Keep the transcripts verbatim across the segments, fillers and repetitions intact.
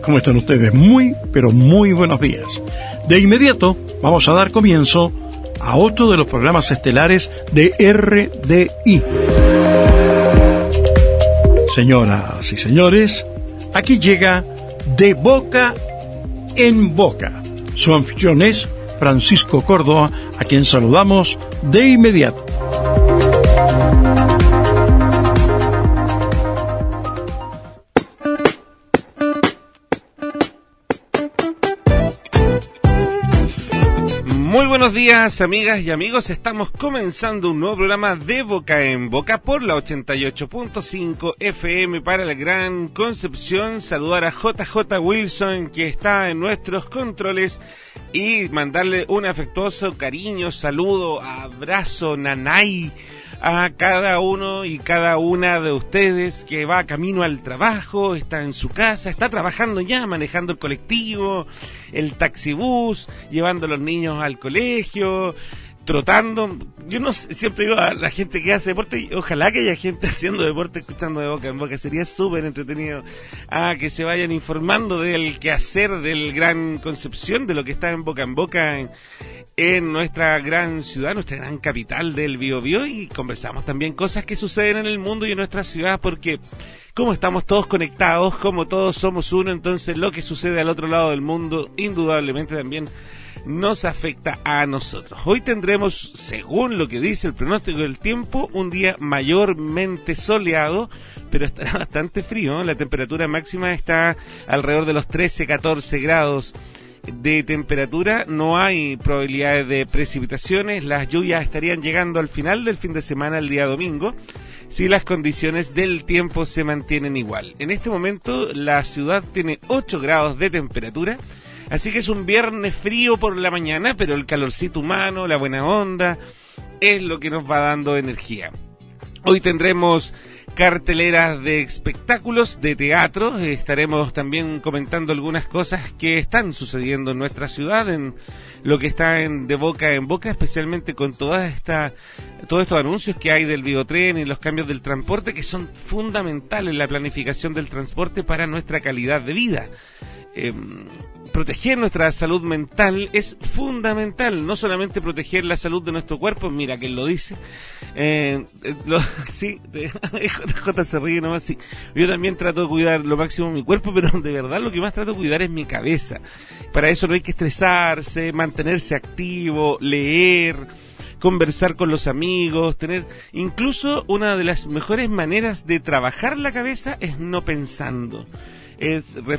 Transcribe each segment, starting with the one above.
¿Cómo están ustedes? Muy, pero muy buenos días. De inmediato vamos a dar comienzo a otro de los programas estelares de R D I. Señoras y señores, aquí llega De Boca en Boca. Su anfitrión es Francisco Córdoba, a quien saludamos de inmediato. Muy buenos días, amigas y amigos. Estamos comenzando un nuevo programa de Boca en Boca por la ochenta y ocho punto cinco F M para la Gran Concepción. Saludar a J J Wilson, que está en nuestros controles, y mandarle un afectuoso cariño, saludo, abrazo, nanay a cada uno y cada una de ustedes que va camino al trabajo, está en su casa, está trabajando ya, manejando el colectivo, el taxibús, llevando a los niños al colegio, trotando. Yo no sé, siempre digo a la gente que hace deporte, y ojalá que haya gente haciendo deporte escuchando De Boca en Boca, sería súper entretenido, a que se vayan informando del quehacer del Gran Concepción, de lo que está en Boca en Boca en, en nuestra gran ciudad, nuestra gran capital del Biobío, y conversamos también cosas que suceden en el mundo y en nuestra ciudad, porque como estamos todos conectados, como todos somos uno, entonces lo que sucede al otro lado del mundo indudablemente también nos afecta a nosotros. Hoy tendremos, según lo que dice el pronóstico del tiempo, un día mayormente soleado, pero estará bastante frío. La temperatura máxima está alrededor de los trece, catorce grados de temperatura. No hay probabilidades de precipitaciones. Las lluvias estarían llegando al final del fin de semana, el día domingo, si las condiciones del tiempo se mantienen igual. En este momento la ciudad tiene ocho grados de temperatura, así que es un viernes frío por la mañana, pero el calorcito humano, la buena onda, es lo que nos va dando energía. Hoy tendremos carteleras de espectáculos, de teatro, estaremos también comentando algunas cosas que están sucediendo en nuestra ciudad, en lo que está en De Boca en Boca, especialmente con toda esta, todos estos anuncios que hay del biotren y los cambios del transporte, que son fundamentales en la planificación del transporte para nuestra calidad de vida. Eh, proteger nuestra salud mental es fundamental, no solamente proteger la salud de nuestro cuerpo, mira que él lo dice, eh, lo, sí, J J se ríe nomás, sí, yo también trato de cuidar lo máximo mi cuerpo, pero de verdad lo que más trato de cuidar es mi cabeza. Para eso no hay que estresarse, mantenerse activo, leer, conversar con los amigos, tener, incluso una de las mejores maneras de trabajar la cabeza es no pensando, es,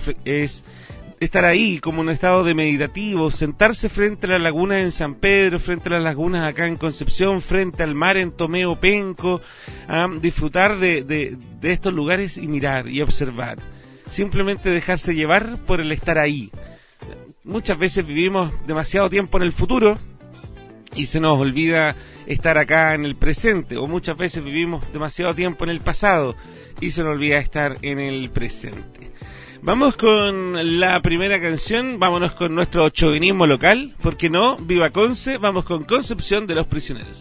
es estar ahí como en un estado de meditativo, sentarse frente a la laguna en San Pedro, frente a las lagunas acá en Concepción, frente al mar en Tomeo Penco, a disfrutar de, de, de estos lugares y mirar y observar, simplemente dejarse llevar por el estar ahí. Muchas veces vivimos demasiado tiempo en el futuro y se nos olvida estar acá en el presente, o muchas veces vivimos demasiado tiempo en el pasado y se nos olvida estar en el presente. Vamos con la primera canción, vámonos con nuestro chauvinismo local, ¿por qué no? Viva Conce, vamos con Concepción de los Prisioneros.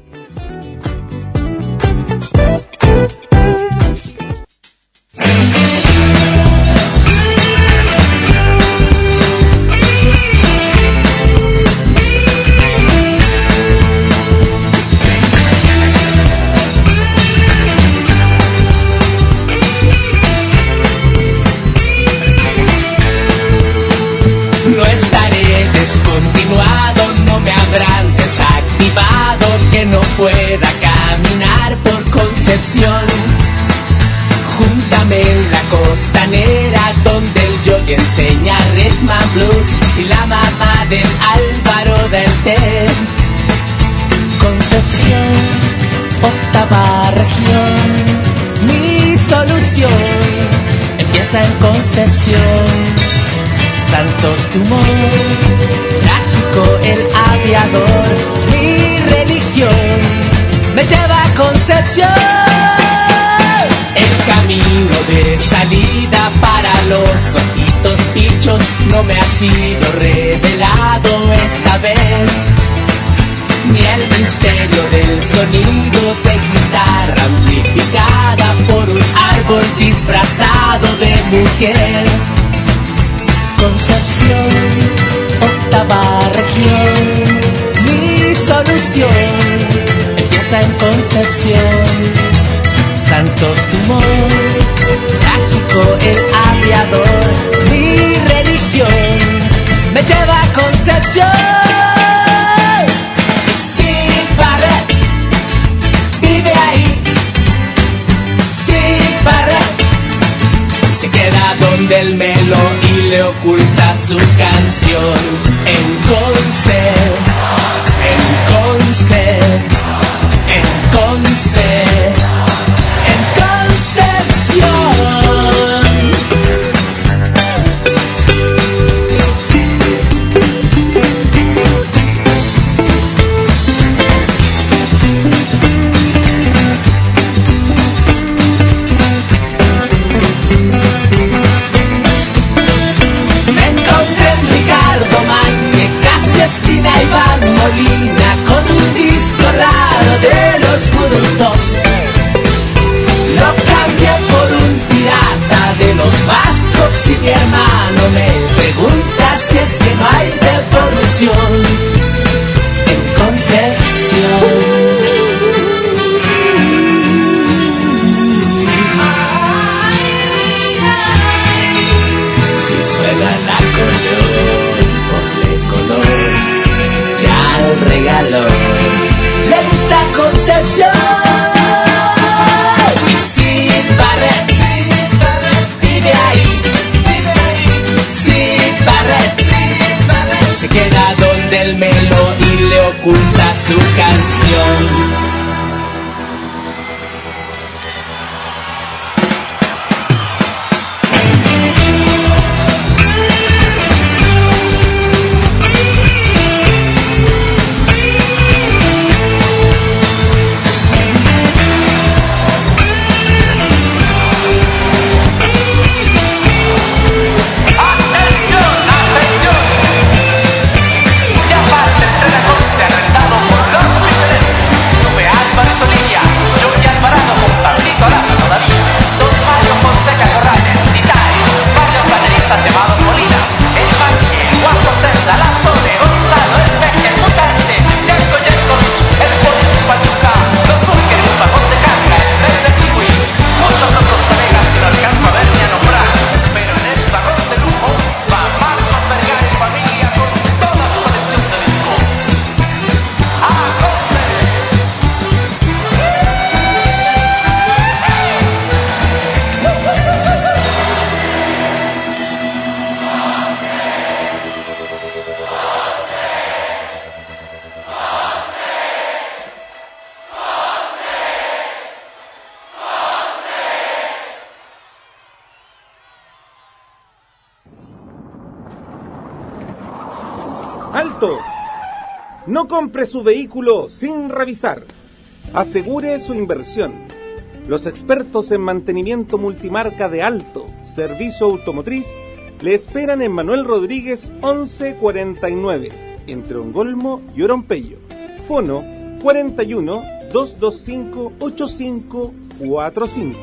No me habrán desactivado, que no pueda caminar por Concepción. Júntame en la costanera, donde el jockey enseña rhythm and blues y la mamá del Álvaro del Té. Concepción, octava región, mi solución empieza en Concepción. Santos Dumont, trágico el aviador, mi religión me lleva a Concepción. El camino de salida para los ojitos pichos no me ha sido revelado esta vez, ni el misterio del sonido de guitarra amplificada por un árbol disfrazado de mujer. Concepción, octava región, mi solución empieza en Concepción. Santos Dumont, trágico el aviador, mi religión me lleva a Concepción. Sid Barrett vive ahí, Sid Barrett se queda donde el Melo y le oculta su canción. En Conce, en Conce, en Conce, en Concepción. Iván Molina con un disco raro de los Voodoo Tops. Lo cambié por un pirata de los Vascos y mi hermano me pregunta si es que no hay devolución en Concepción. Si suena el acordeón, ponle color regalo, le gusta Concepción. Y Sid Barrett, Sid Barrett vive ahí, vive ahí. Sid Barrett, Sid Barrett se queda donde el Melo y le oculta su canción. ¡Alto! No compre su vehículo sin revisar. Asegure su inversión. Los expertos en mantenimiento multimarca de Alto, Servicio Automotriz, le esperan en Manuel Rodríguez once cuarenta y nueve, entre Ongolmo y Orompeyo. Fono cuarenta y uno, doscientos veinticinco, ochenta y cinco cuarenta y cinco.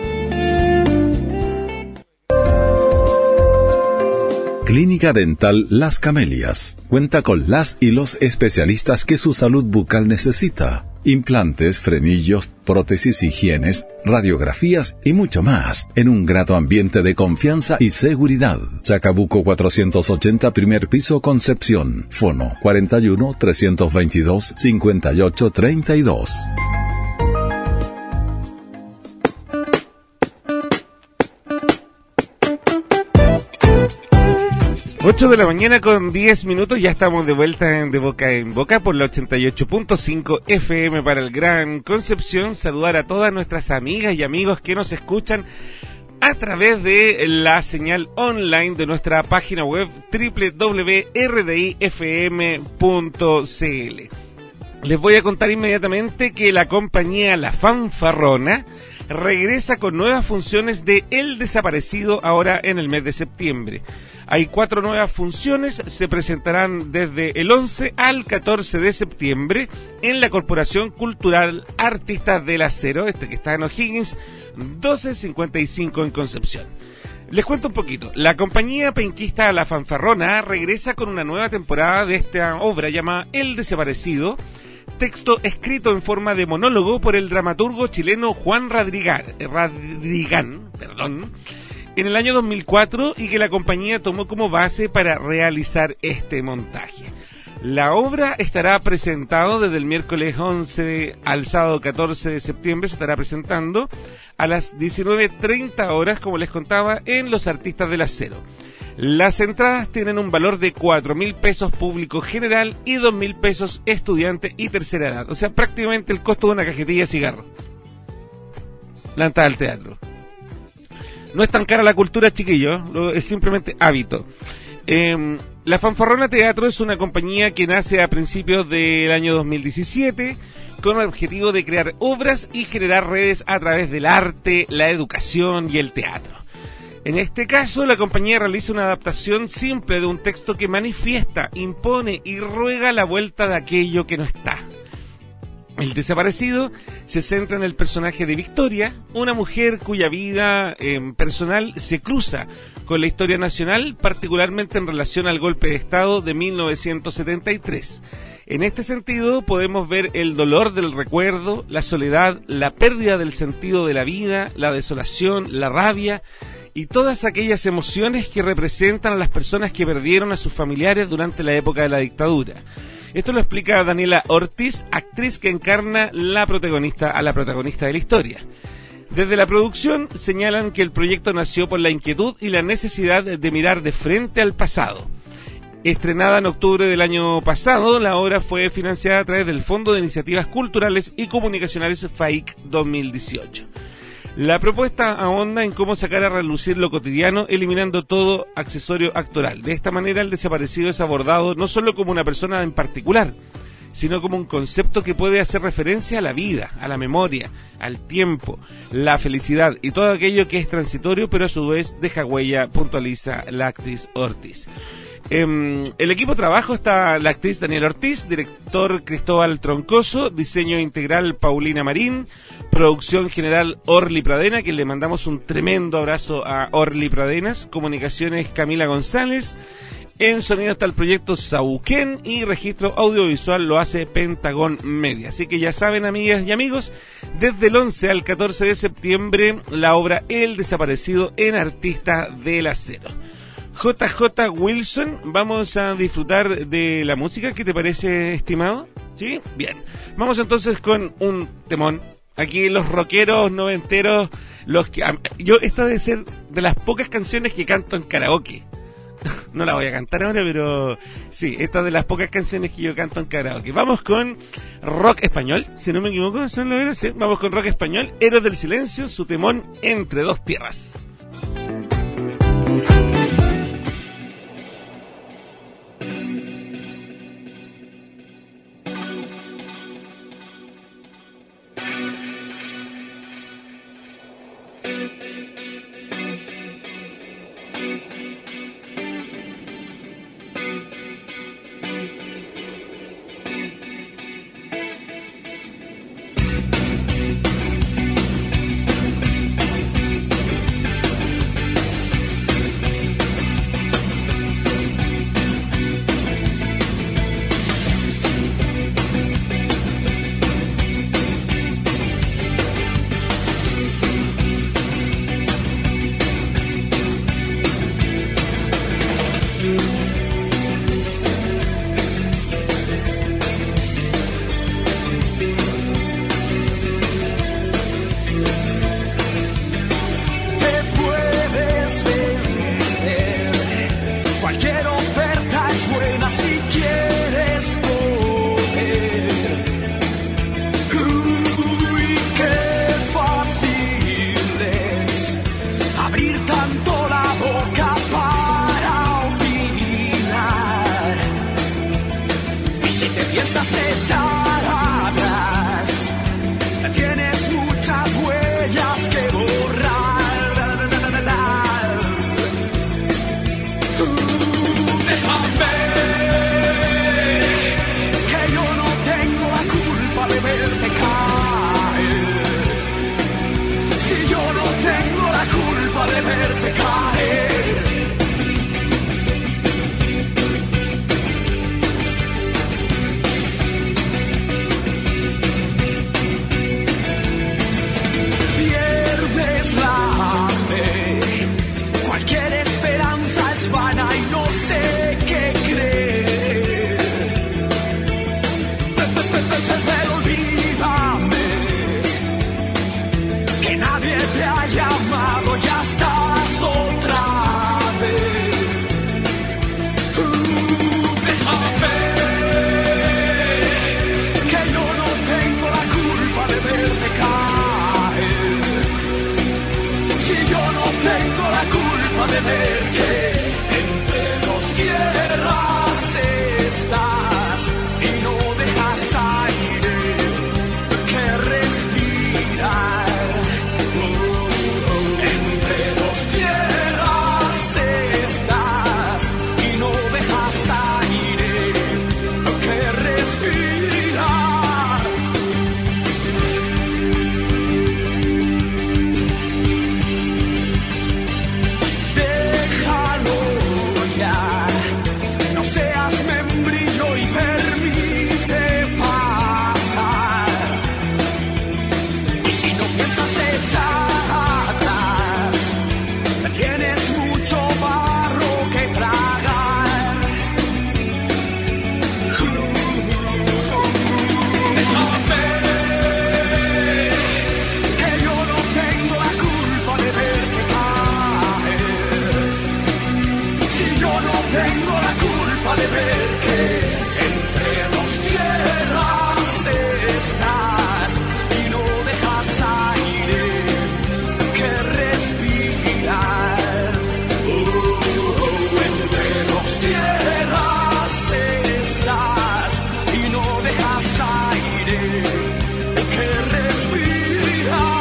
Clínica Dental Las Camelias cuenta con las y los especialistas que su salud bucal necesita. Implantes, frenillos, prótesis, higienes, radiografías y mucho más, en un grato ambiente de confianza y seguridad. Chacabuco cuatrocientos ochenta, primer piso, Concepción. Fono cuarenta y uno, trescientos veintidós, cincuenta y ocho treinta y dos. ocho de la mañana con diez minutos, ya estamos de vuelta en De Boca en Boca por la ochenta y ocho punto cinco F M para el Gran Concepción. Saludar a todas nuestras amigas y amigos que nos escuchan a través de la señal online de nuestra página web doble u doble u doble u punto r d i f m punto c l. Les voy a contar inmediatamente que la compañía La Fanfarrona regresa con nuevas funciones de El Desaparecido ahora en el mes de septiembre. Hay cuatro nuevas funciones, se presentarán desde el once al catorce de septiembre en la Corporación Cultural Artistas del Acero, este que está en O'Higgins, doce cincuenta y cinco en Concepción. Les cuento un poquito. La compañía penquista La Fanfarrona regresa con una nueva temporada de esta obra llamada El Desaparecido, texto escrito en forma de monólogo por el dramaturgo chileno Juan Radrigán, Radrigán, perdón, en el año dos mil cuatro, y que la compañía tomó como base para realizar este montaje. La obra estará presentado desde el miércoles once al sábado catorce de septiembre, se estará presentando a las diecinueve treinta horas, como les contaba, en Los Artistas del Acero. Las entradas tienen un valor de cuatro mil pesos público general y dos mil pesos estudiante y tercera edad. O sea, prácticamente el costo de una cajetilla de cigarro. La entrada al teatro. No es tan cara la cultura, chiquillos, es simplemente hábito. Eh, La Fanfarrona Teatro es una compañía que nace a principios del año dos mil diecisiete con el objetivo de crear obras y generar redes a través del arte, la educación y el teatro. En este caso, la compañía realiza una adaptación simple de un texto que manifiesta, impone y ruega la vuelta de aquello que no está. El Desaparecido se centra en el personaje de Victoria, una mujer cuya vida eh, personal se cruza con la historia nacional, particularmente en relación al golpe de Estado de mil novecientos setenta y tres. En este sentido, podemos ver el dolor del recuerdo, la soledad, la pérdida del sentido de la vida, la desolación, la rabia y todas aquellas emociones que representan a las personas que perdieron a sus familiares durante la época de la dictadura. Esto lo explica Daniela Ortiz, actriz que encarna la protagonista a la protagonista de la historia. Desde la producción señalan que el proyecto nació por la inquietud y la necesidad de mirar de frente al pasado. Estrenada en octubre del año pasado, la obra fue financiada a través del Fondo de Iniciativas Culturales y Comunicacionales F A I C dos mil dieciocho. La propuesta ahonda en cómo sacar a relucir lo cotidiano, eliminando todo accesorio actoral. De esta manera, el desaparecido es abordado no solo como una persona en particular, sino como un concepto que puede hacer referencia a la vida, a la memoria, al tiempo, la felicidad y todo aquello que es transitorio, pero a su vez deja huella, puntualiza la actriz Ortiz. En el equipo de trabajo está la actriz Daniela Ortiz, director Cristóbal Troncoso, diseño integral Paulina Marín, producción general Orly Pradena, que le mandamos un tremendo abrazo a Orly Pradenas, comunicaciones Camila González, en sonido está el proyecto Sauquén y registro audiovisual lo hace Pentagón Media. Así que ya saben, amigas y amigos, desde el once al catorce de septiembre la obra El Desaparecido en Artista del Acero. J J Wilson, vamos a disfrutar de la música. ¿Qué te parece, estimado? ¿Sí? Bien. Vamos entonces con un temón. Aquí los rockeros noventeros, los que... Yo, esta debe ser de las pocas canciones que canto en karaoke. No la voy a cantar ahora, pero sí, esta es de las pocas canciones que yo canto en karaoke. Vamos con rock español, si no me equivoco, son los sí. Vamos con rock español, Héroes del Silencio, su temón Entre Dos Tierras. de verte caer. Pierdes la fe, cualquier esperanza es vana y no sé qué creer. Pero olvídame, que nadie te ha llamado, ya estás otra vez. Uh, déjame, que yo no tengo la culpa de verte caer. Si yo no tengo la culpa de ver que entre dos tierras estás y no dejas aire que respirar. Entre dos tierras estás y no dejas aire que respirar. Déjalo ya, no seas membrillo y permite pasar. Y si no piensas echar atrás, tienes mucho barro que tragar. Déjame, que yo no tengo la culpa de verte caer. Si yo no tengo la culpa de ver que entre dos tierras estás y no dejas aire que respirar. Uh, entre dos tierras estás y no dejas aire que respirar.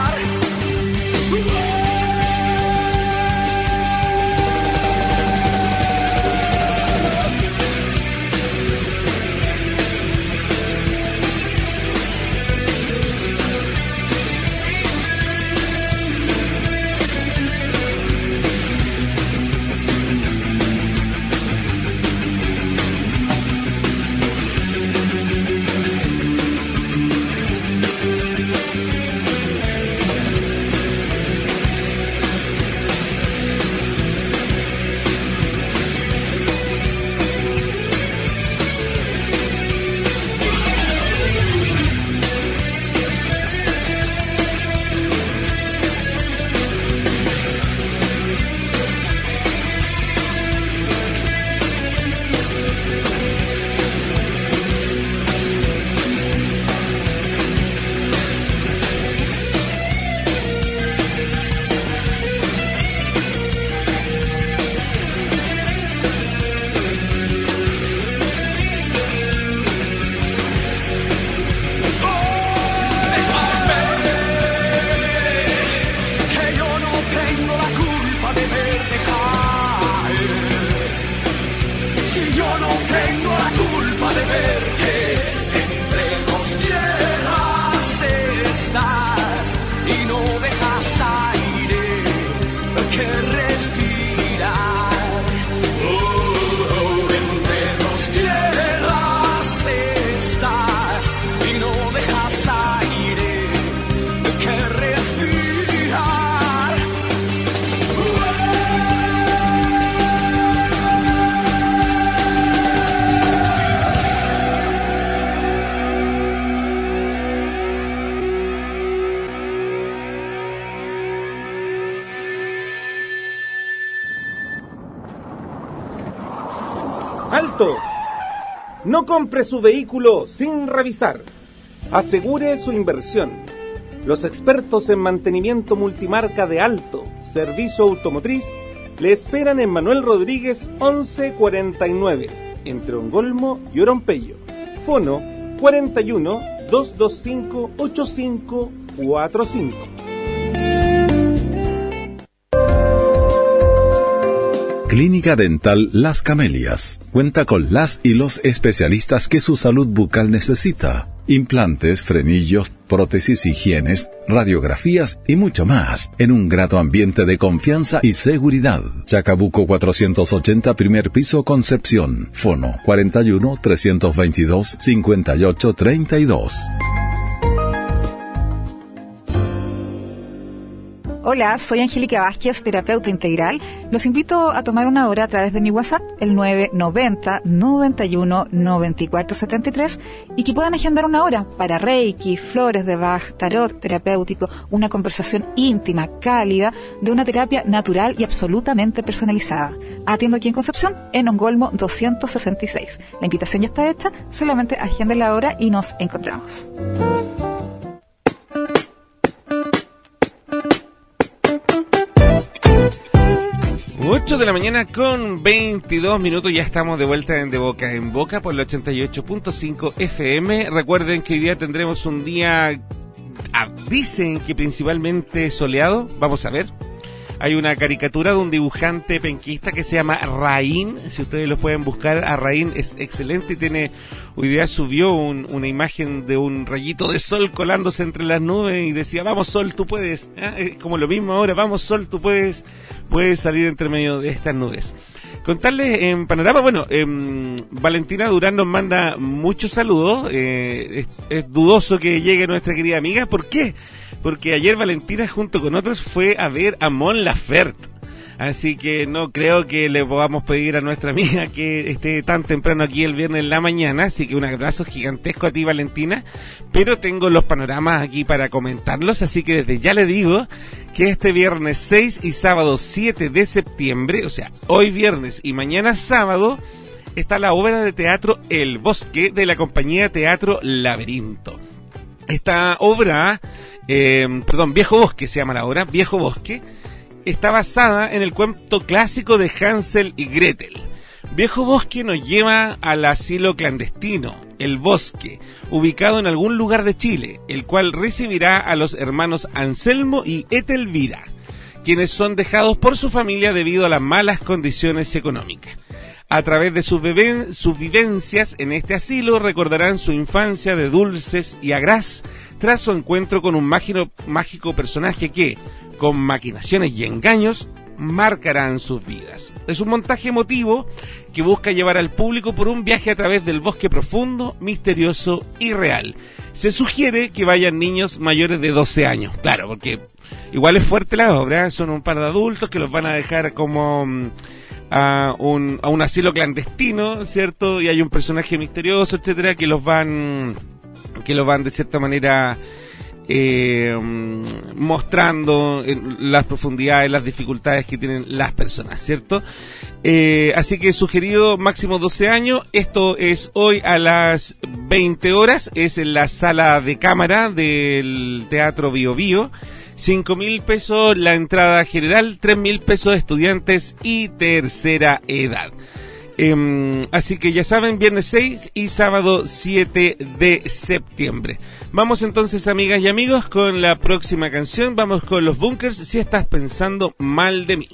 Que yo no tengo la culpa de verte caer. Si yo no tengo la culpa de ver que entre dos tierras estás y no dejas aire que respirar. Oh, entre dos tierras estás y no dejas aire que respirar. ¡Alto! No compre su vehículo sin revisar. Asegure su inversión. Los expertos en mantenimiento multimarca de Alto, Servicio Automotriz, le esperan en Manuel Rodríguez once cuarenta y nueve, entre Ongolmo y Orompeyo. Fono cuarenta y uno, doscientos veinticinco, ochenta y cinco cuarenta y cinco. Clínica Dental Las Camelias cuenta con las y los especialistas que su salud bucal necesita. Implantes, frenillos, prótesis, higienes, radiografías y mucho más, en un grato ambiente de confianza y seguridad. Chacabuco cuatrocientos ochenta, primer piso, Concepción. Fono cuarenta y uno, trescientos veintidós, cincuenta y ocho treinta y dos. Hola, soy Angélica Vázquez, terapeuta integral. Los invito a tomar una hora a través de mi WhatsApp, el nueve noventa, noventa y uno, noventa y cuatro setenta y tres, y que puedan agendar una hora para Reiki, flores de Bach, tarot terapéutico, una conversación íntima, cálida, de una terapia natural y absolutamente personalizada. Atiendo aquí en Concepción, en Ongolmo doscientos sesenta y seis. La invitación ya está hecha, solamente agenden la hora y nos encontramos. ocho de la mañana con veintidós minutos, ya estamos de vuelta en De Boca en Boca por el ochenta y ocho punto cinco F M. Recuerden que hoy día tendremos un día, ah, dicen que principalmente soleado, vamos a ver. Hay una caricatura de un dibujante penquista que se llama Raín, si ustedes lo pueden buscar, a Raín es excelente y tiene, hoy día subió un, una imagen de un rayito de sol colándose entre las nubes y decía, vamos sol, tú puedes, ¿eh? Como lo mismo ahora, vamos sol, tú puedes, puedes salir entre medio de estas nubes. Contarles en panorama, bueno, eh, Valentina Durán nos manda muchos saludos, eh, es, es dudoso que llegue nuestra querida amiga, ¿por qué? Porque ayer Valentina junto con otros fue a ver a Mon Laferte, así que no creo que le podamos pedir a nuestra amiga que esté tan temprano aquí el viernes en la mañana, así que un abrazo gigantesco a ti, Valentina, pero tengo los panoramas aquí para comentarlos, así que desde ya le digo que este viernes seis y sábado siete de septiembre, o sea, hoy viernes y mañana sábado, está la obra de teatro El Bosque de la compañía Teatro Laberinto. Esta obra, eh, perdón, Viejo Bosque se llama la obra, Viejo Bosque, está basada en el cuento clásico de Hansel y Gretel. Viejo Bosque nos lleva al asilo clandestino, El Bosque, ubicado en algún lugar de Chile, el cual recibirá a los hermanos Anselmo y Etelvira, quienes son dejados por su familia debido a las malas condiciones económicas. A través de sus, beben, sus vivencias en este asilo recordarán su infancia de dulces y agraz tras su encuentro con un mágico, mágico personaje que, con maquinaciones y engaños, marcarán sus vidas. Es un montaje emotivo que busca llevar al público por un viaje a través del bosque profundo, misterioso y real. Se sugiere que vayan niños mayores de doce años, claro, porque igual es fuerte la obra, son un par de adultos que los van a dejar como a un, a un asilo clandestino, ¿cierto? Y hay un personaje misterioso, etcétera, que los van que los van de cierta manera eh, mostrando las profundidades, las dificultades que tienen las personas, ¿cierto? Eh, así que sugerido máximo doce años. Esto es hoy a las veinte horas, es en la sala de cámara del Teatro Bio Bio. cinco mil pesos la entrada general, tres mil pesos de estudiantes y tercera edad. Eh, así que ya saben, viernes seis y sábado siete de septiembre. Vamos entonces, amigas y amigos, con la próxima canción. Vamos con Los Bunkers, Si estás pensando mal de mí.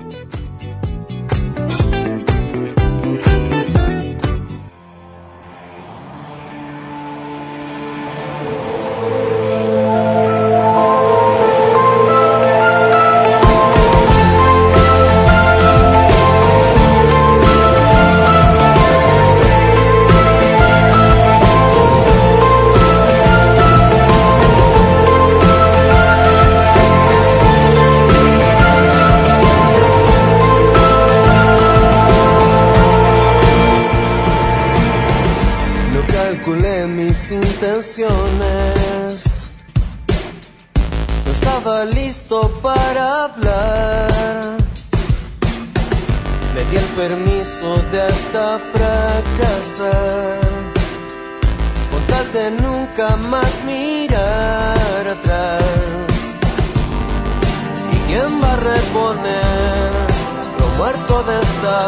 No estaba listo para hablar. Le di el permiso de hasta fracasar, con tal de nunca más mirar atrás. ¿Y quién va a reponer lo muerto de esta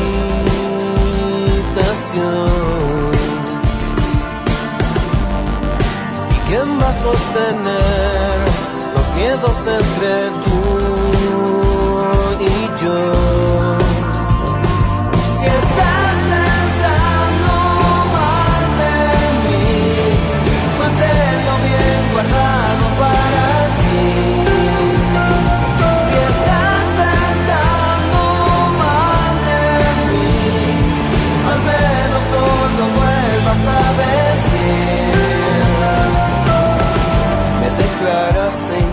habitación? ¿Quién va a sostener los miedos entre tú y yo? Si estás pensando mal de mí, mantén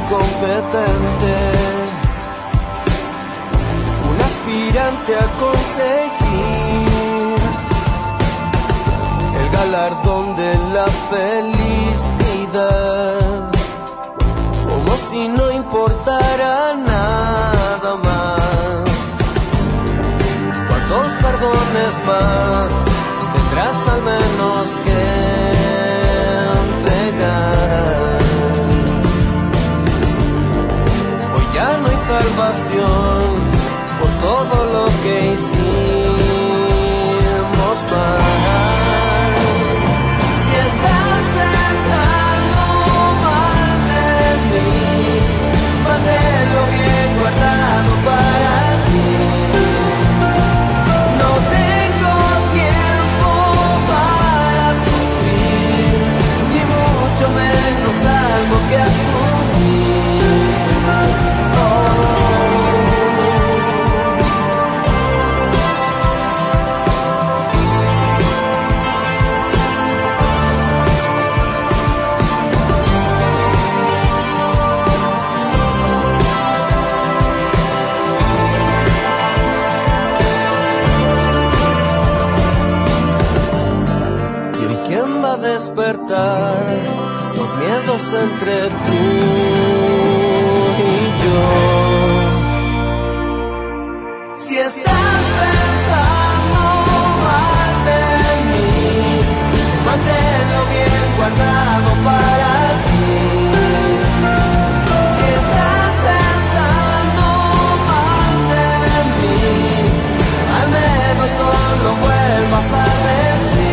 incompetente, un aspirante a conseguir el galardón de la felicidad, como si no importara nada más. ¿Cuántos perdones más tendrás al menos que entregar? Hoy ya no hay salvación por todo lo que hicimos mal. Si estás pensando mal de mí, manténlo bien guardado para ti. No tengo tiempo para sufrir, ni mucho menos algo que asumir. Oh. Despertar los miedos entre tú y yo. Si estás pensando mal de mí, manténlo bien guardado para ti. Si estás pensando mal de mí, al menos no lo vuelvas a decir.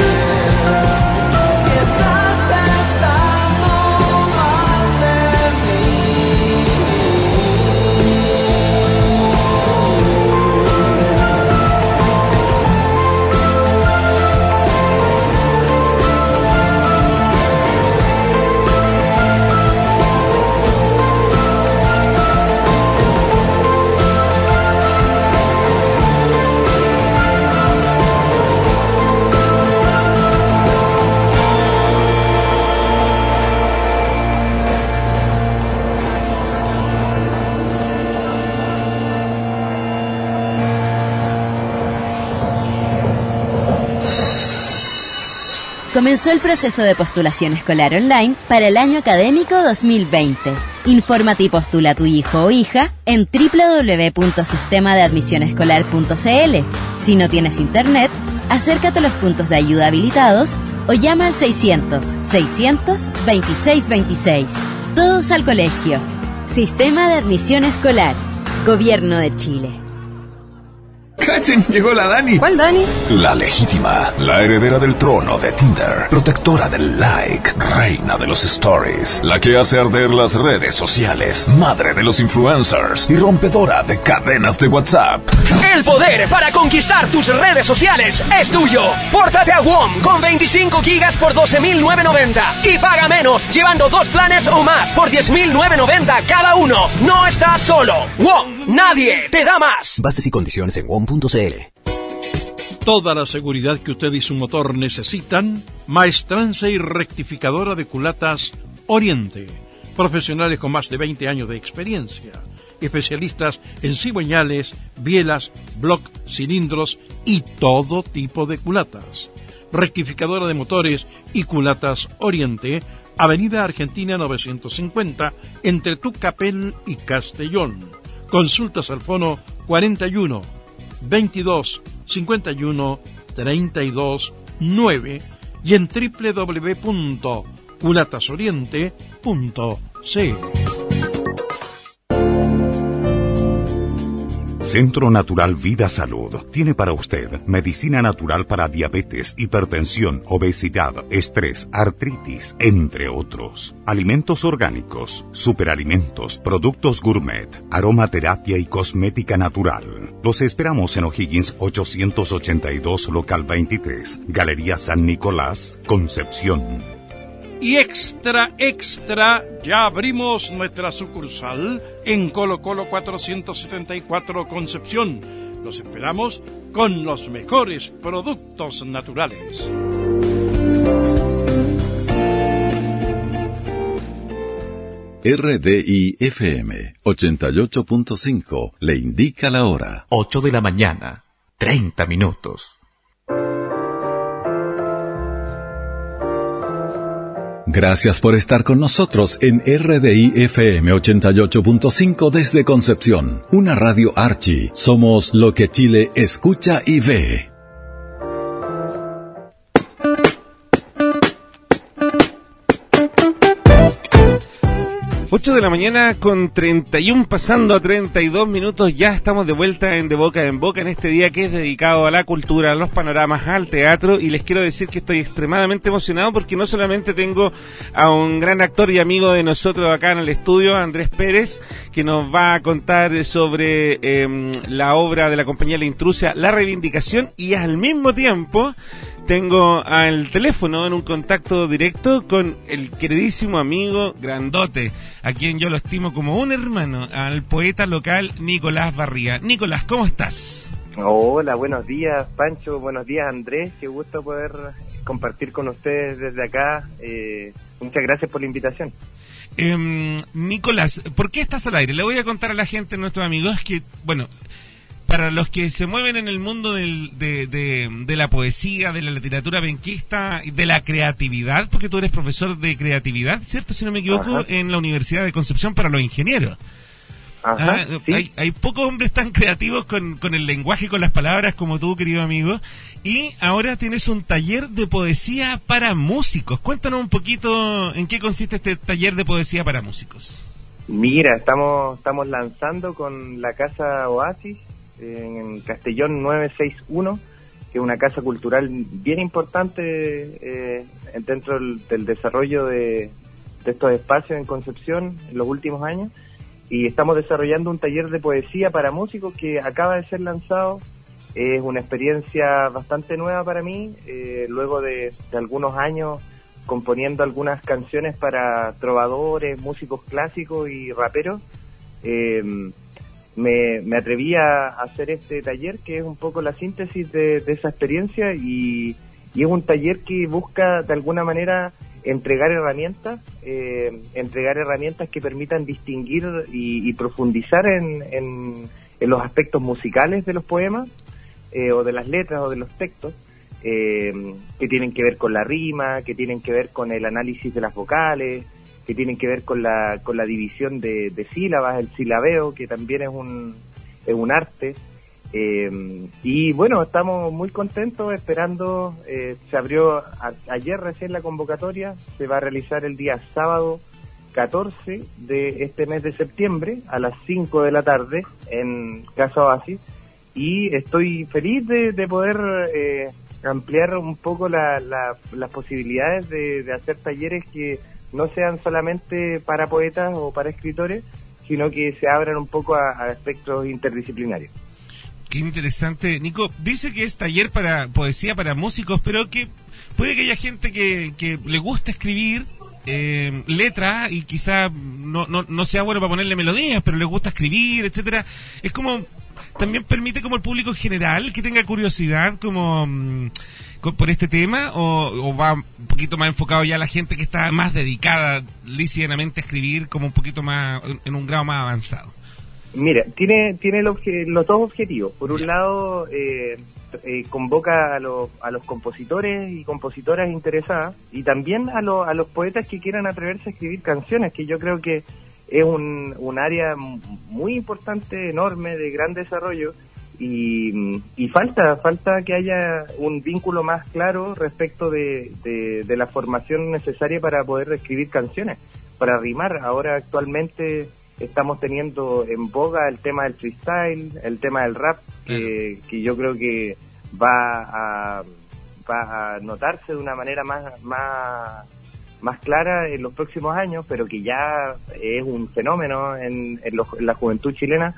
Comenzó el proceso de postulación escolar online para el año académico dos mil veinte. Infórmate y postula a tu hijo o hija en doble u doble u doble u punto sistema de admisión escolar punto c l. Si no tienes internet, acércate a los puntos de ayuda habilitados o llama al seiscientos, seiscientos, veintiséis veintiséis. Todos al colegio. Sistema de admisión escolar. Gobierno de Chile. ¡Cachen! Llegó la Dani. ¿Cuál Dani? La legítima, la heredera del trono de Tinder, protectora del like, reina de los stories, la que hace arder las redes sociales, madre de los influencers y rompedora de cadenas de WhatsApp. El poder para conquistar tus redes sociales es tuyo. Pórtate a WOM con veinticinco gigas por doce mil novecientos noventa y paga menos llevando dos planes o más por diez mil novecientos noventa cada uno. No estás solo. WOM, nadie te da más. Bases y condiciones en wom punto c l. Toda la seguridad que usted y su motor necesitan, Maestranza y Rectificadora de Culatas Oriente. Profesionales con más de veinte años de experiencia. Especialistas en cigüeñales, bielas, block, cilindros y todo tipo de culatas. Rectificadora de motores y Culatas Oriente, Avenida Argentina novecientos cincuenta, entre Tucapel y Castellón. Consultas al fono cuarenta y uno, veintidós, cincuenta y uno, treinta y dos, nueve y en doble u doble u doble u punto culatas oriente punto c l. Centro Natural Vida Salud tiene para usted medicina natural para diabetes, hipertensión, obesidad, estrés, artritis, entre otros. Alimentos orgánicos, superalimentos, productos gourmet, aromaterapia y cosmética natural. Los esperamos en O'Higgins ochocientos ochenta y dos, local veintitrés, Galería San Nicolás, Concepción. Y extra, extra, ya abrimos nuestra sucursal en Colo Colo cuatrocientos setenta y cuatro Concepción. Los esperamos con los mejores productos naturales. R D I F M ochenta y ocho punto cinco le indica la hora. ocho de la mañana, treinta minutos. Gracias por estar con nosotros en R D I F M ochenta y ocho punto cinco desde Concepción, una radio Archi. Somos lo que Chile escucha y ve. ocho de la mañana con treinta y uno, pasando a treinta y dos minutos, ya estamos de vuelta en De Boca en Boca en este día que es dedicado a la cultura, a los panoramas, al teatro, y les quiero decir que estoy extremadamente emocionado porque no solamente tengo a un gran actor y amigo de nosotros acá en el estudio, Andrés Pérez, que nos va a contar sobre eh, la obra de la compañía La Intrusia, La Reivindicación, y al mismo tiempo tengo al teléfono en un contacto directo con el queridísimo amigo grandote, a quien yo lo estimo como un hermano, al poeta local Nicolás Barría. Nicolás, ¿cómo estás? Hola, buenos días Pancho, buenos días Andrés, qué gusto poder compartir con ustedes desde acá, eh, muchas gracias por la invitación. Eh, Nicolás, ¿por qué estás al aire? Le voy a contar a la gente, a nuestros amigos, que, bueno, para los que se mueven en el mundo del, de, de, de la poesía, de la literatura penquista, de la creatividad, porque tú eres profesor de creatividad, ¿cierto? Si no me equivoco, Ajá. en la Universidad de Concepción para los ingenieros. Ajá, ah, ¿sí? hay, hay pocos hombres tan creativos con, con el lenguaje y con las palabras como tú, querido amigo. Y ahora tienes un taller de poesía para músicos. Cuéntanos un poquito en qué consiste este taller de poesía para músicos. Mira, estamos, estamos lanzando con la Casa Oasis, en Castellón nueve sesenta y uno, que es una casa cultural bien importante eh, dentro del, del desarrollo de, de estos espacios en Concepción en los últimos años, y estamos desarrollando un taller de poesía para músicos que acaba de ser lanzado. Es una experiencia bastante nueva para mí, eh, luego de, de algunos años componiendo algunas canciones para trovadores, músicos clásicos y raperos. eh, Me, me atreví a hacer este taller, que es un poco la síntesis de, de esa experiencia, y, y es un taller que busca de alguna manera entregar herramientas, eh, entregar herramientas que permitan distinguir y, y profundizar en, en, en los aspectos musicales de los poemas, eh, o de las letras o de los textos, eh, que tienen que ver con la rima, que tienen que ver con el análisis de las vocales, que tienen que ver con la con la división de, de sílabas, el silabeo, que también es un es un arte. Eh, y bueno, estamos muy contentos esperando, eh, se abrió a, ayer recién la convocatoria, se va a realizar el día sábado catorce de este mes de septiembre a las cinco de la tarde en Casa Oasis, y estoy feliz de, de poder eh, ampliar un poco la, la, las posibilidades de, de hacer talleres que no sean solamente para poetas o para escritores, sino que se abran un poco a, a espectros interdisciplinarios. Qué interesante. Nico, dice que es taller para poesía para músicos, pero que puede que haya gente que, que le gusta escribir eh, letras y quizá no, no, no sea bueno para ponerle melodías, pero le gusta escribir, etcétera. Es como, también permite como el público en general que tenga curiosidad como mmm, por este tema, o, o va un poquito más enfocado ya a la gente que está más dedicada lícitamente a escribir, como un poquito más, en un grado más avanzado. Mira, tiene tiene el obje- los dos objetivos. Por un lado, eh, eh, convoca a los a los compositores y compositoras interesadas, y también a, lo, a los poetas que quieran atreverse a escribir canciones, que yo creo que es un, un área muy importante, enorme, de gran desarrollo, y, y falta falta que haya un vínculo más claro respecto de, de, de la formación necesaria para poder escribir canciones, para rimar. Ahora actualmente estamos teniendo en boga el tema del freestyle, el tema del rap, que, que yo creo que va a, va a notarse de una manera más, más, más clara en los próximos años, pero que ya es un fenómeno en, en, los, en la juventud chilena.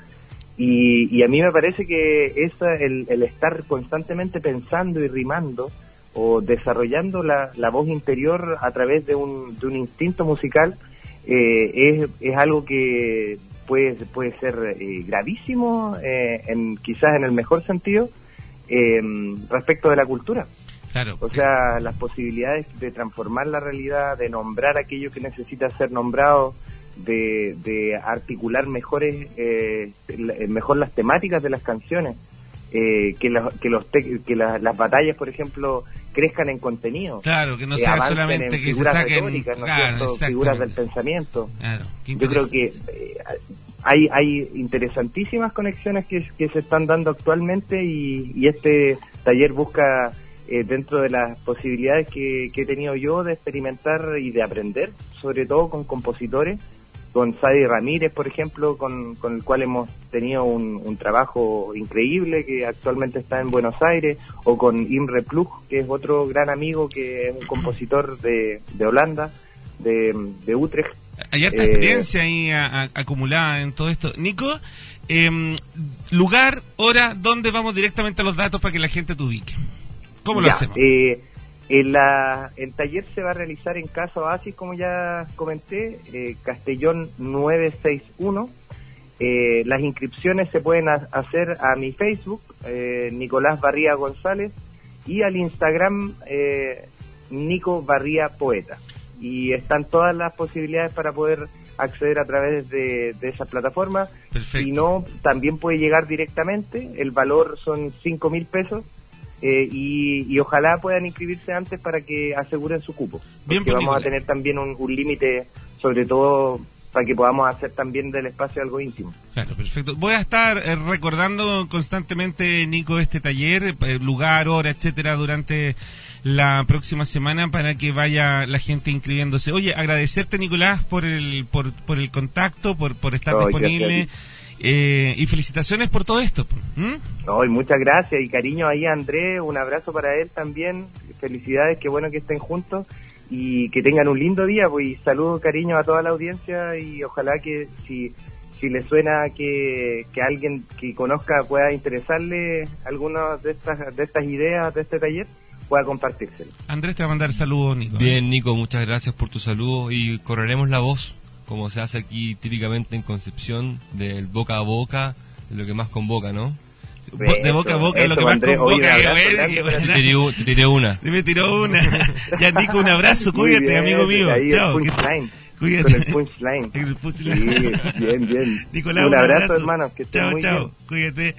Y, y a mí me parece que esa, el, el estar constantemente pensando y rimando o desarrollando la, la voz interior a través de un, de un instinto musical, eh, es, es algo que puede, puede ser eh, gravísimo, eh, en, quizás en el mejor sentido, eh, respecto de la cultura. Claro. O sea, las posibilidades de transformar la realidad, de nombrar aquello que necesita ser nombrado, de, de articular mejores, eh, mejor las temáticas de las canciones, eh, que, la, que, los te, que la, las batallas, por ejemplo, crezcan en contenido. Claro, que no eh, sea solamente que se saquen retóricas, ¿no es claro, cierto? Figuras del pensamiento. Claro, yo creo que eh, hay hay interesantísimas conexiones que, que se están dando actualmente y, y este taller busca, eh, dentro de las posibilidades que, que he tenido yo de experimentar y de aprender, sobre todo con compositores, con Sadi Ramírez, por ejemplo, con, con el cual hemos tenido un, un trabajo increíble, que actualmente está en Buenos Aires, o con Imre Plug, que es otro gran amigo, que es un compositor de, de Holanda, de, de Utrecht. Hay harta eh, experiencia ahí a, a, acumulada en todo esto. Nico, eh, lugar, hora, ¿dónde vamos directamente a los datos para que la gente te ubique? ¿Cómo lo ya, hacemos? Eh, en la, el taller se va a realizar en Casa Oasis, como ya comenté, eh, Castellón nueve seis uno. Eh, las inscripciones se pueden a, hacer a mi Facebook, eh, Nicolás Barría González, y al Instagram, eh, Nico Barría Poeta. Y están todas las posibilidades para poder acceder a través de, de esas plataformas. Perfecto. Si no, también puede llegar directamente. El valor son cinco mil pesos. Eh, y, y ojalá puedan inscribirse antes para que aseguren su cupo. Bien, porque vamos Nicolás. a tener también un, un límite, sobre todo para que podamos hacer también del espacio algo íntimo. Claro, perfecto. Voy a estar eh, recordando constantemente, Nico, este taller, eh, lugar, hora, etcétera, durante la próxima semana para que vaya la gente inscribiéndose. Oye, agradecerte, Nicolás, por el por, por el contacto, por, por estar Oh, disponible. Eh, y felicitaciones por todo esto. ¿Mm? No, y muchas gracias y cariño ahí a Andrés, un abrazo para él también, felicidades, qué bueno que estén juntos y que tengan un lindo día, pues, y saludos, cariño a toda la audiencia y ojalá que si si le suena que, que alguien que conozca pueda interesarle algunas de estas de estas ideas de este taller, pueda compartírselo. Andrés te va a mandar saludos, Nico. Bien, Nico, muchas gracias por tu saludo y correremos la voz, como se hace aquí típicamente en Concepción, del boca a boca, de lo que más convoca, ¿no? Bo- de boca a boca, lo que más Andrés, convoca. oye, un eh, abrazo bueno, grande que para Te bueno. tiré, un- te tiré una. Me tiró una. Ya, Nico, un abrazo, Muy cuídate, bien, amigo mío. ahí el Chao. punchline, Cuídate. con el punchline. El punchline. Sí, bien, bien. Nicolás, un abrazo, hermanos, que estén chao, muy chao. bien. Cuídate.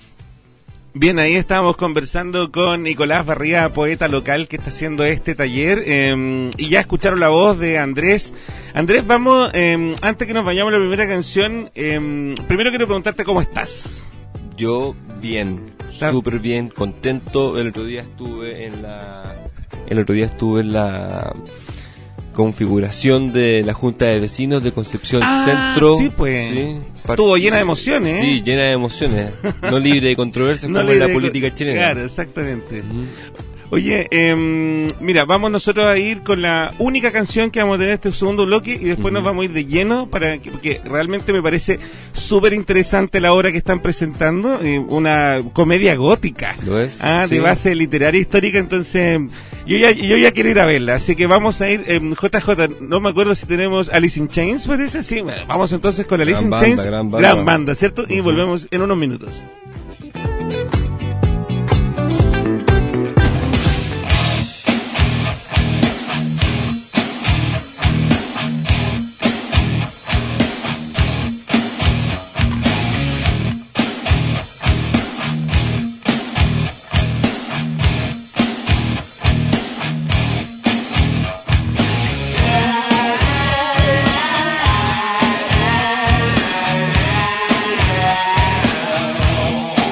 Bien, ahí estamos conversando con Nicolás Barría, poeta local que está haciendo este taller, eh, y ya escucharon la voz de Andrés. Andrés, vamos, eh, antes que nos vayamos a la primera canción, eh, primero quiero preguntarte cómo estás. Yo bien, súper bien, contento. El otro día estuve en la, el otro día estuve en la configuración de la Junta de Vecinos de Concepción Ah, Centro. sí, pues. Sí, Estuvo llena de emociones, ¿eh? Sí, llena de emociones. No libre de controversias No como le en la digo- política chilena. Claro, exactamente. Oye, eh, mira, vamos nosotros a ir con la única canción que vamos a tener este segundo bloque y después nos vamos a ir de lleno para que, porque realmente me parece súper interesante la obra que están presentando, eh, una comedia gótica. Lo es. Ah, sí. de base literaria histórica, entonces yo ya yo ya quiero ir a verla, así que vamos a ir, eh, J J, no me acuerdo si tenemos Alice in Chains, parece, sí, bueno, vamos entonces con Alice Gran in banda, Chains, gran banda. banda, ¿cierto? Y Ujú. volvemos en unos minutos. Yeah.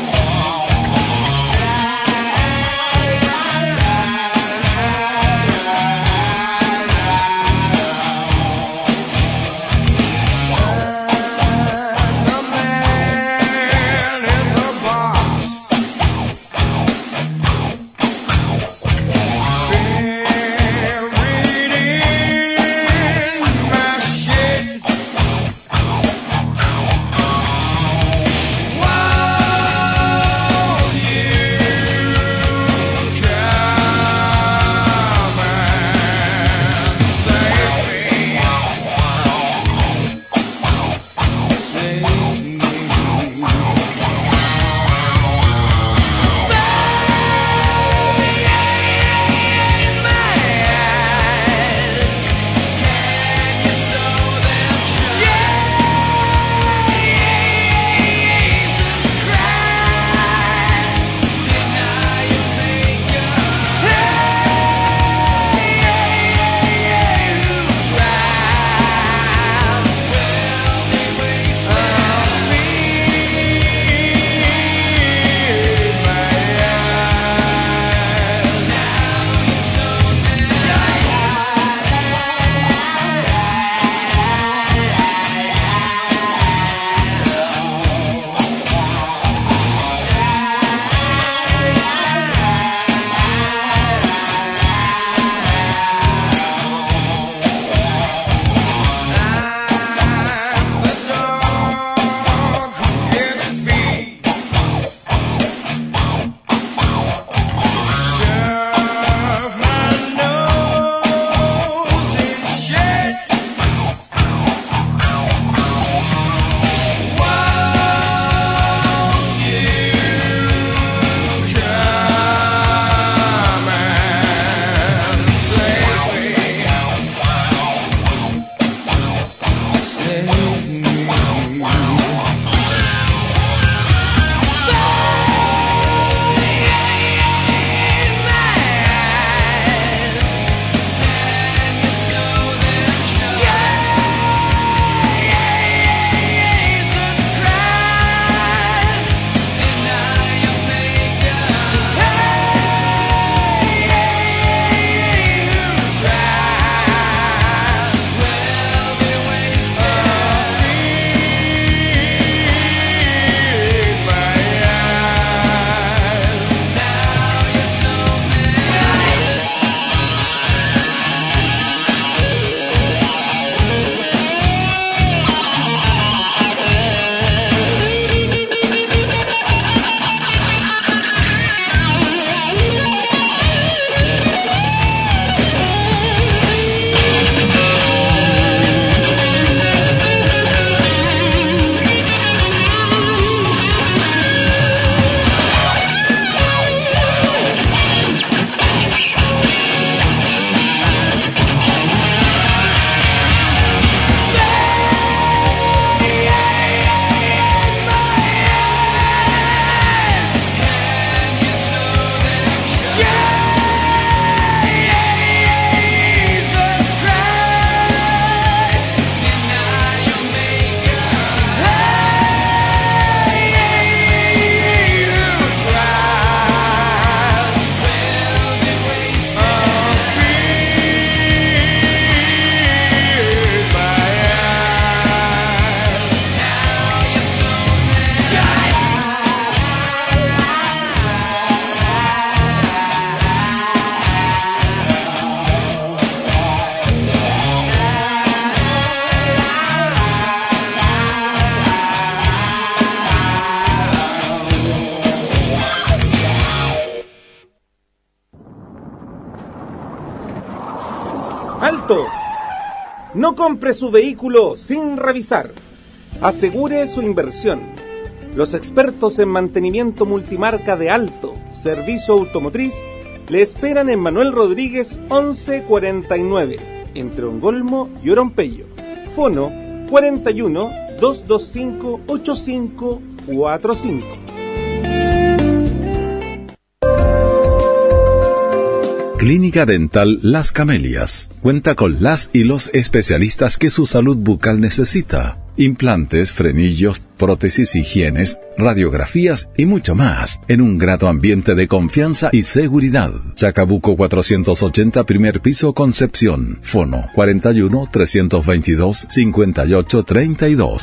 No compre su vehículo sin revisar. Asegure su inversión. Los expertos en mantenimiento multimarca de alto servicio automotriz le esperan en Manuel Rodríguez once cuarenta y nueve, entre Ongolmo y Orompeyo. Fono cuarenta y uno, doscientos veinticinco, ochenta y cinco cuarenta y cinco. Clínica Dental Las Camelias cuenta con las y los especialistas que su salud bucal necesita. Implantes, frenillos, prótesis, higienes, radiografías y mucho más, en un grato ambiente de confianza y seguridad. Chacabuco cuatrocientos ochenta, primer piso, Concepción. Fono cuarenta y uno, trescientos veintidós, cincuenta y ocho treinta y dos.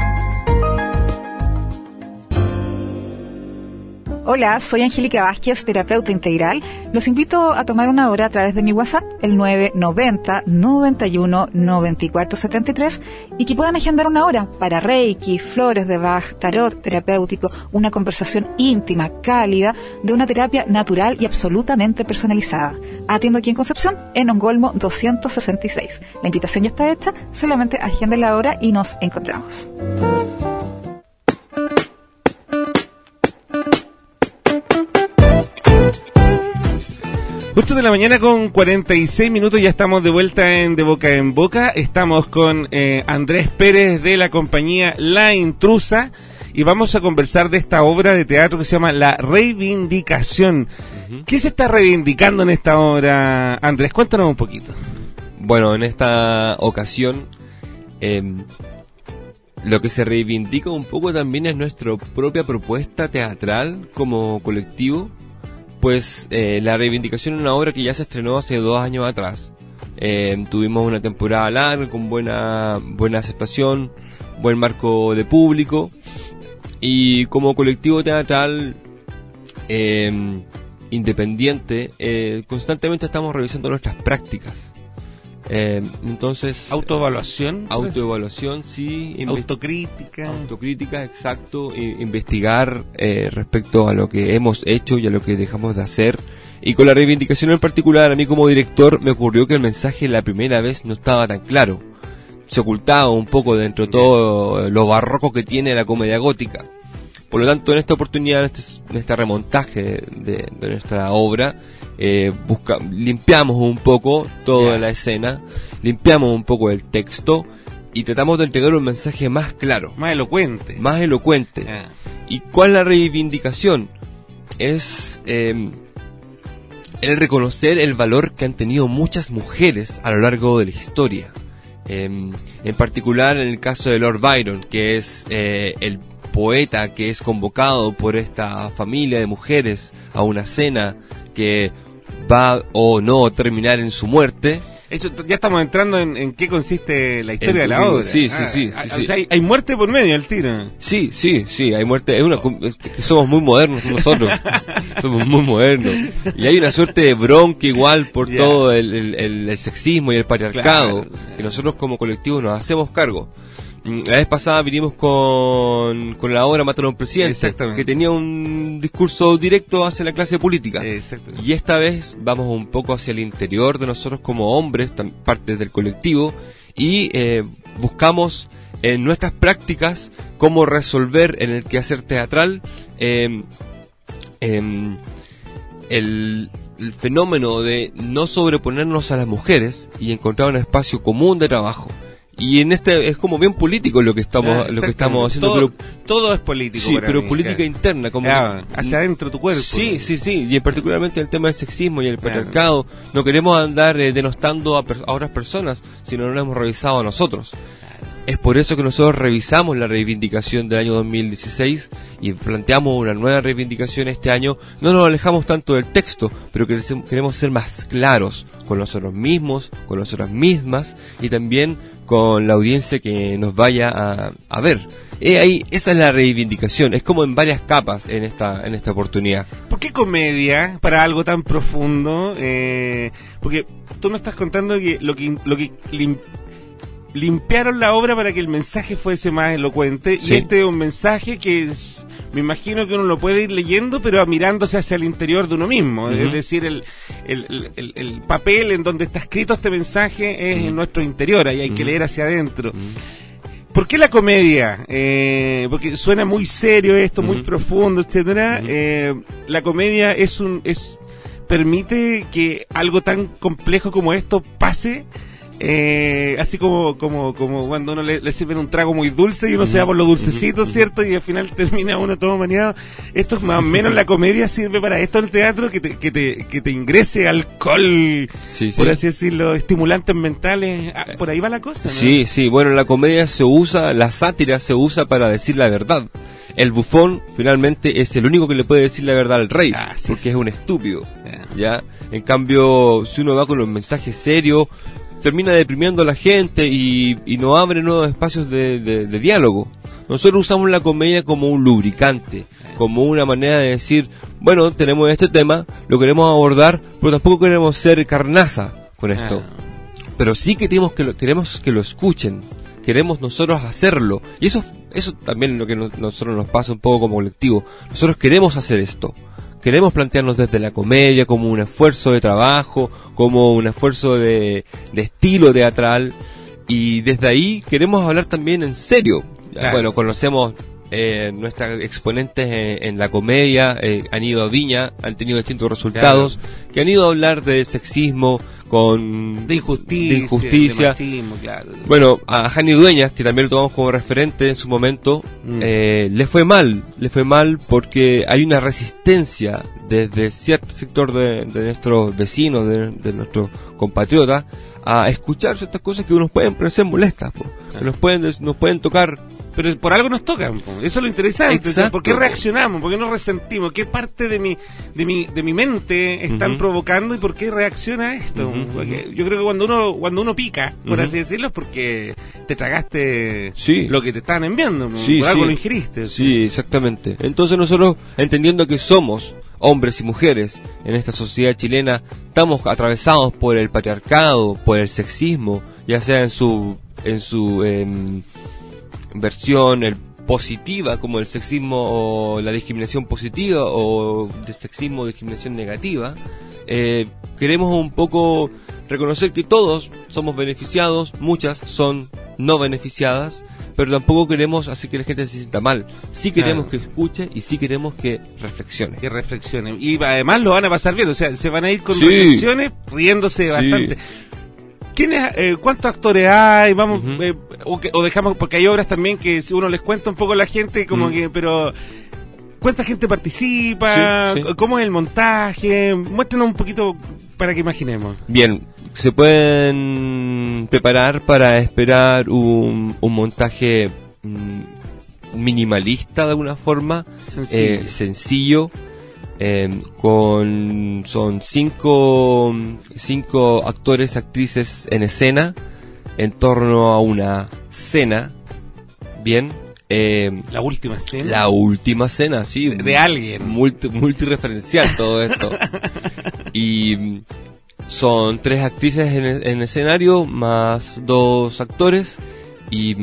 Hola, soy Angélica Vázquez, terapeuta integral. Los invito a tomar una hora a través de mi WhatsApp, el nueve noventa, noventa y uno, noventa y cuatro setenta y tres, y que puedan agendar una hora para Reiki, flores de Bach, tarot terapéutico, una conversación íntima, cálida, de una terapia natural y absolutamente personalizada. Atiendo aquí en Concepción, en Ongolmo doscientos sesenta y seis. La invitación ya está hecha, solamente agenden la hora y nos encontramos. ocho de la mañana con cuarenta y seis minutos, ya estamos de vuelta en De Boca en Boca. Estamos con eh, Andrés Pérez de la compañía La Intrusa y vamos a conversar de esta obra de teatro que se llama La Reivindicación. Uh-huh. ¿Qué se está reivindicando en esta obra, Andrés? Cuéntanos un poquito. Bueno, en esta ocasión eh, lo que se reivindica un poco también es nuestra propia propuesta teatral como colectivo. Pues eh, La Reivindicación es una obra que ya se estrenó hace dos años atrás. Eh, tuvimos una temporada larga con buena buena aceptación, buen marco de público, y como colectivo teatral eh, independiente eh, constantemente estamos revisando nuestras prácticas. Eh, entonces autoevaluación autoevaluación sí, inve- autocrítica autocrítica exacto, e investigar eh, respecto a lo que hemos hecho y a lo que dejamos de hacer. Y con La Reivindicación en particular, a mí como director me ocurrió que el mensaje la primera vez no estaba tan claro, se ocultaba un poco dentro de todo lo barroco que tiene la comedia gótica. Por lo tanto, en esta oportunidad, en este, en este remontaje de, de nuestra obra, eh, busca, limpiamos un poco toda yeah. la escena, limpiamos un poco el texto y tratamos de entregar un mensaje más claro, más elocuente. Más elocuente. Yeah. ¿Y cuál es la reivindicación? Es eh, el reconocer el valor que han tenido muchas mujeres a lo largo de la historia. Eh, en particular en el caso de Lord Byron, que es eh, el poeta que es convocado por esta familia de mujeres a una cena que va o no terminar en su muerte. Eso, ya estamos entrando en, en qué consiste la historia en, de la obra. Sí, sí, ah, sí. sí, ah, sí. O sea, hay, hay muerte por medio del tiro. Sí, sí, sí, hay muerte. Es una, es que somos muy modernos nosotros. Somos muy modernos. Y hay una suerte de bronca igual por yeah. todo el, el, el, el sexismo y el patriarcado, claro, que nosotros como colectivo nos hacemos cargo. La vez pasada vinimos con, con la obra Matar a un presidente, que tenía un discurso directo hacia la clase política. Y esta vez vamos un poco hacia el interior de nosotros como hombres, parte del colectivo, y eh, buscamos en nuestras prácticas cómo resolver en el quehacer teatral eh, eh, el, el fenómeno de no sobreponernos a las mujeres y encontrar un espacio común de trabajo. Y en este es como bien político lo que estamos ah, lo que estamos haciendo, todo, pero todo es político. Sí, pero mí, política claro. interna, como claro, hacia adentro de tu cuerpo. Sí, ¿no? sí, sí, y particularmente el tema del sexismo y el patriarcado. Claro. No queremos andar eh, denostando a, per- a otras personas, sino lo hemos revisado a nosotros. Claro. Es por eso que nosotros revisamos la reivindicación del año dos mil dieciséis y planteamos una nueva reivindicación este año. No nos alejamos tanto del texto, pero queremos ser más claros con nosotros mismos, con nosotras mismas y también con la audiencia que nos vaya a, a ver. Eh, ahí, esa es la reivindicación, es como en varias capas en esta en esta oportunidad. ¿Por qué comedia para algo tan profundo? Eh, porque tú me estás contando que lo que lo que lim, limpiaron la obra para que el mensaje fuese más elocuente, sí. y este es un mensaje que es, me imagino que uno lo puede ir leyendo, pero mirándose hacia el interior de uno mismo, uh-huh. es decir, el, el, el, el papel en donde está escrito este mensaje es uh-huh. en nuestro interior, ahí hay uh-huh. que leer hacia adentro. Uh-huh. ¿Por qué la comedia? Eh, porque suena muy serio esto, uh-huh. muy profundo, etcétera. Uh-huh. Eh, la comedia es un es permite que algo tan complejo como esto pase. Eh, así como como como cuando uno le, le sirven un trago muy dulce y uno uh-huh. se va por lo dulcecito, uh-huh. ¿cierto? Y al final termina uno todo maneado. Esto es más o menos, la comedia sirve para esto en el teatro, que te, que te, que te ingrese alcohol, sí, por sí. así decirlo, estimulantes mentales. Ah, por ahí va la cosa, ¿no? Sí, sí, bueno, la comedia se usa, la sátira se usa para decir la verdad. El bufón finalmente es el único que le puede decir la verdad al rey, ah, sí, porque sí. es un estúpido, yeah. ¿ya? En cambio, si uno va con los mensajes serios, termina deprimiendo a la gente y, y no abre nuevos espacios de, de, de diálogo. Nosotros usamos la comedia como un lubricante, como una manera de decir, bueno, tenemos este tema, lo queremos abordar, pero tampoco queremos ser carnaza con esto. Pero sí queremos que lo, queremos que lo escuchen, queremos nosotros hacerlo. Y eso, eso también es lo que no, nosotros nos pasa un poco como colectivo. Nosotros queremos hacer esto. Queremos plantearnos desde la comedia como un esfuerzo de trabajo, como un esfuerzo de, de estilo teatral, y desde ahí queremos hablar también en serio. Claro. Bueno, conocemos eh, nuestras exponentes en, en la comedia, eh, han ido a Viña, han tenido distintos resultados, claro. que han ido a hablar de sexismo, con de injusticia, de injusticia. De machismo, claro. Bueno, a Jani Dueñas, que también lo tomamos como referente en su momento, mm. eh, le fue mal, le fue mal porque hay una resistencia desde cierto sector de, de nuestros vecinos, de, de nuestros compatriotas, a escuchar ciertas cosas que nos pueden parecer molestas, po, que nos pueden nos pueden tocar. Pero por algo nos tocan, po. Eso es lo interesante. O sea, ¿por qué reaccionamos? ¿Por qué nos resentimos? ¿Qué parte de mi de mi de mi mente están uh-huh. provocando y por qué reacciona a esto? Uh-huh. Porque yo creo que cuando uno cuando uno pica, por uh-huh. así decirlo, es porque te tragaste sí. lo que te estaban enviando, sí, por algo sí. lo ingeriste. Sí, sí, exactamente. Entonces nosotros, entendiendo que somos hombres y mujeres en esta sociedad chilena, estamos atravesados por el patriarcado, por el sexismo, ya sea en su en su eh, versión el positiva, como el sexismo o la discriminación positiva, o de sexismo o discriminación negativa. Eh, queremos un poco reconocer que todos somos beneficiados, muchas son no beneficiadas, pero tampoco queremos hacer que la gente se sienta mal. Sí queremos claro. que escuche y sí queremos que reflexione. Que reflexione. Y además lo van a pasar bien, o sea, se van a ir con sí. reflexiones, riéndose sí. bastante. ¿Quiénes, eh, ¿Cuántos actores hay? Vamos, uh-huh. eh, o, que, o dejamos, porque hay obras también que si uno les cuenta un poco a la gente, como uh-huh. que, pero ¿cuánta gente participa? Sí, sí. ¿Cómo es el montaje? Muéstrenos un poquito para que imaginemos. Bien, se pueden preparar para esperar un, un montaje mm, minimalista de alguna forma, sencillo, eh, sencillo eh, con son cinco cinco actores, actrices en escena en torno a una cena. Bien. Eh, la última cena. La última cena, sí. De, de alguien. Multi, multireferencial todo esto. Y son tres actrices en, en escenario, más dos actores. Y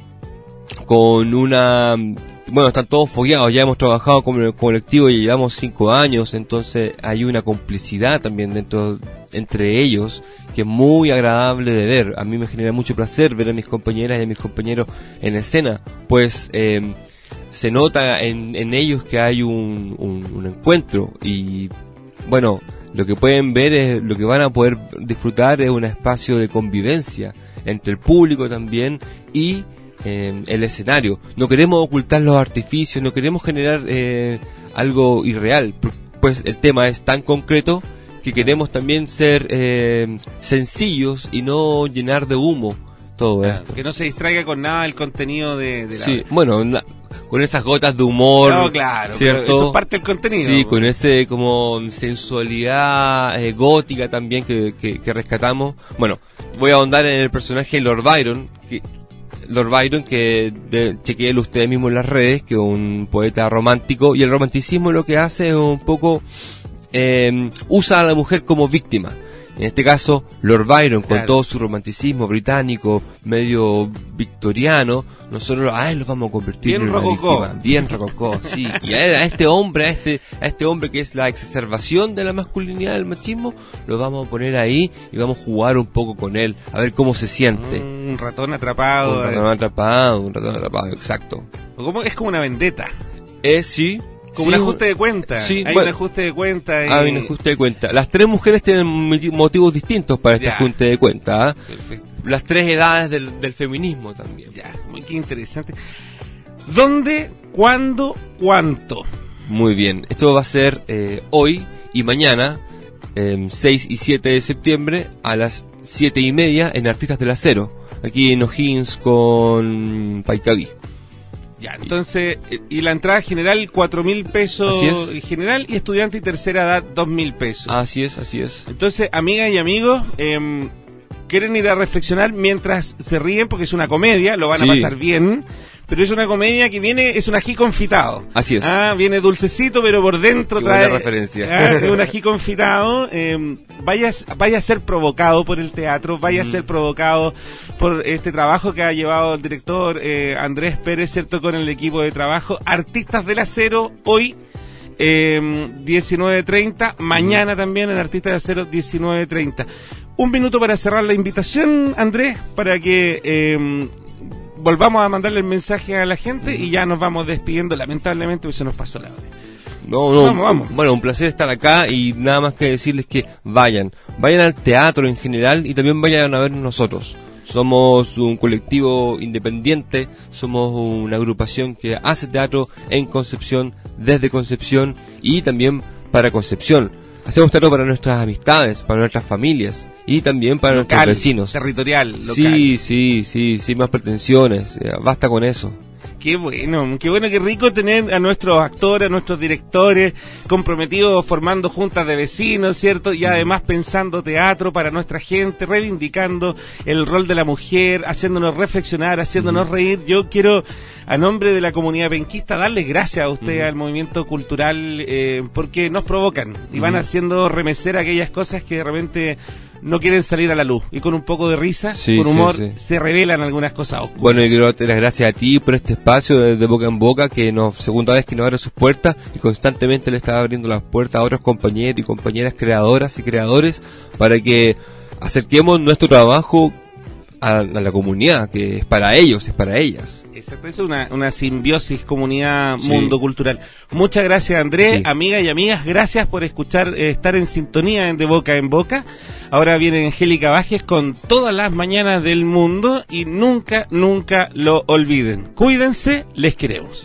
con una... Bueno, están todos fogueados, ya hemos trabajado con el colectivo y llevamos cinco años, entonces hay una complicidad también dentro entre ellos que es muy agradable de ver. A mí me genera mucho placer ver a mis compañeras y a mis compañeros en escena, pues eh, se nota en, en ellos que hay un, un, un encuentro y bueno, lo que pueden ver es, lo que van a poder disfrutar es un espacio de convivencia entre el público también y eh, el escenario. No queremos ocultar los artificios, no queremos generar eh, algo irreal, pues el tema es tan concreto que queremos también ser eh, sencillos y no llenar de humo todo claro, esto. Que no se distraiga con nada el contenido de, de la... Sí, bueno, na, con esas gotas de humor, no, claro, ¿cierto? Eso es parte del contenido. Sí, con ese como sensualidad eh, gótica también que, que, que rescatamos. Bueno, voy a ahondar en el personaje Lord Byron, que Lord Byron, que de, chequéelo ustedes mismos en las redes, que es un poeta romántico, y el romanticismo lo que hace es un poco... Eh, usa a la mujer como víctima En este caso, Lord Byron, con Claro. todo su romanticismo británico, medio victoriano, nosotros a él lo vamos a convertir Bien en una rococó. víctima. Bien rococó, sí. Y a, él, a este hombre, a este, a este hombre que es la exacerbación de la masculinidad, del machismo, lo vamos a poner ahí y vamos a jugar un poco con él, a ver cómo se siente. Un ratón atrapado. Un ratón atrapado, un ratón atrapado, exacto. Como, es como una vendetta. Eh, sí. Como sí, un ajuste de cuenta. Sí, Hay bueno, un ajuste de cuenta. Y... Hay un ajuste de cuenta. Las tres mujeres tienen moti- motivos distintos para este Ya. ajuste de cuenta. ¿ah? Perfecto. Las tres edades del, del feminismo también. Ya, muy qué interesante. ¿Dónde, cuándo, cuánto? Muy bien. Esto va a ser eh, hoy y mañana, eh, seis y siete de septiembre, a las siete y media en Artistas del Acero, aquí en O'Higgins con Paicaví. Ya, entonces, eh, y la entrada general, cuatro mil pesos Así es. general, y estudiante y tercera edad, dos mil pesos. Así es, así es. Entonces, amigas y amigos, eh, quieren ir a reflexionar mientras se ríen, porque es una comedia, lo van Sí. a pasar bien, pero es una comedia que viene, es un ají confitado. Así es. Ah, viene dulcecito, pero por dentro Qué trae... buena referencia. Ah, es un ají confitado. Eh, vaya, vaya a ser provocado por el teatro, vaya a ser provocado por este trabajo que ha llevado el director eh, Andrés Pérez, ¿cierto?, con el equipo de trabajo. Artistas del Acero, hoy... Eh, diecinueve treinta, mañana también en Artistas de Acero diecinueve treinta. Un minuto para cerrar la invitación, Andrés, para que eh, volvamos a mandarle el mensaje a la gente y ya nos vamos despidiendo, lamentablemente, porque se nos pasó la hora. No, no, Vamos, vamos. Bueno, un placer estar acá y nada más que decirles que vayan, vayan al teatro en general y también vayan a vernos nosotros. Somos un colectivo independiente, somos una agrupación que hace teatro en Concepción, desde Concepción y también para Concepción. Hacemos teatro para nuestras amistades, para nuestras familias y también para Local, nuestros vecinos. territorial, local. Sí, sí, sí, sin más pretensiones, eh, basta con eso. Qué bueno, qué bueno, qué rico tener a nuestros actores, a nuestros directores comprometidos formando juntas de vecinos, ¿cierto? Y además pensando teatro para nuestra gente, reivindicando el rol de la mujer, haciéndonos reflexionar, haciéndonos reír. Yo quiero, a nombre de la comunidad penquista, darles gracias a usted, Ujú. al movimiento cultural, eh, porque nos provocan y van Ujú. haciendo remecer aquellas cosas que de repente no quieren salir a la luz. Y con un poco de risa, Sí, con sí, humor, sí. se revelan algunas cosas oscuras. Bueno, y quiero darte las gracias a ti por este espacio de, de boca en boca, que nos, segunda vez que nos abre sus puertas y constantemente le está abriendo las puertas a otros compañeros y compañeras creadoras y creadores para que acerquemos nuestro trabajo a, a la comunidad, que es para ellos, es para ellas. Exacto, es una, una simbiosis comunidad, Sí. mundo cultural. Muchas gracias, Andrés, Sí. amigas y amigas, gracias por escuchar, eh, estar en sintonía en De Boca en Boca. Ahora viene Angélica Bajes con Todas las Mañanas del Mundo y nunca, nunca lo olviden. Cuídense, les queremos.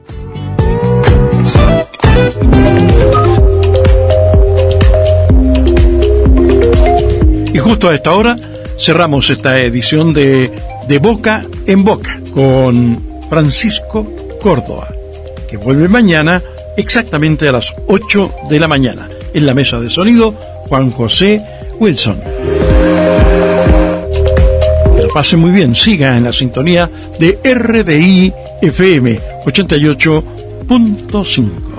Y justo a esta hora cerramos esta edición de De Boca en Boca con Francisco Córdoba, que vuelve mañana exactamente a las ocho de la mañana. En la mesa de sonido, Juan José Wilson. Que lo pase muy bien, siga en la sintonía de R D I F M ochenta y ocho punto cinco.